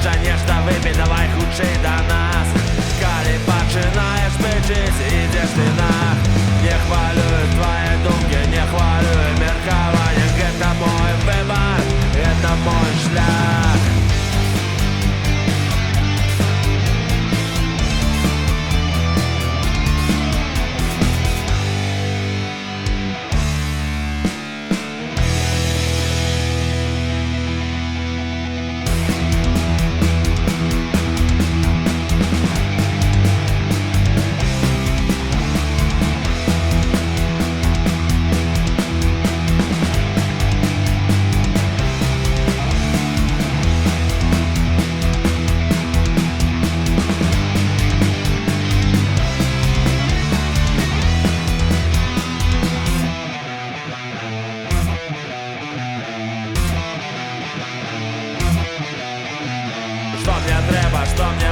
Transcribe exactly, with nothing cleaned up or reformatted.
Яшчэ нешта выпі, давай хутчэй да нас. Калі пачынаеш бычыць, ідзеш ты на. Не хвалюй твае думкі, не хвалюй меркаванне. Гэта мой выбар, гэта мой шлях. Что мне трэба, что мне